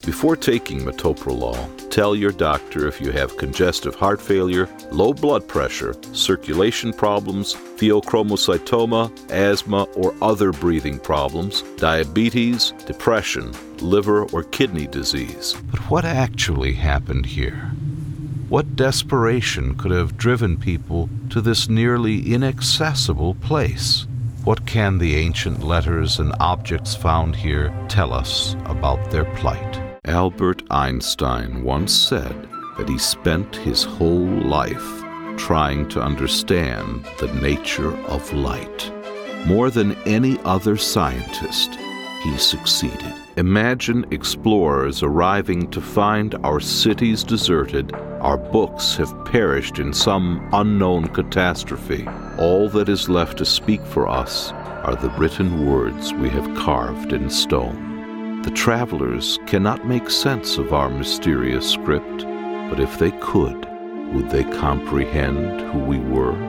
Before taking metoprolol, tell your doctor if you have congestive heart failure, low blood pressure, circulation problems, pheochromocytoma, asthma, or other breathing problems, diabetes, depression, liver or kidney disease. But what actually happened here? What desperation could have driven people to this nearly inaccessible place? What can the ancient letters and objects found here tell us about their plight? Albert Einstein once said that he spent his whole life trying to understand the nature of light. More than any other scientist, he succeeded. Imagine explorers arriving to find our cities deserted, our books have perished in some unknown catastrophe. All that is left to speak for us are the written words we have carved in stone. The travelers cannot make sense of our mysterious script, but if they could, would they comprehend who we were?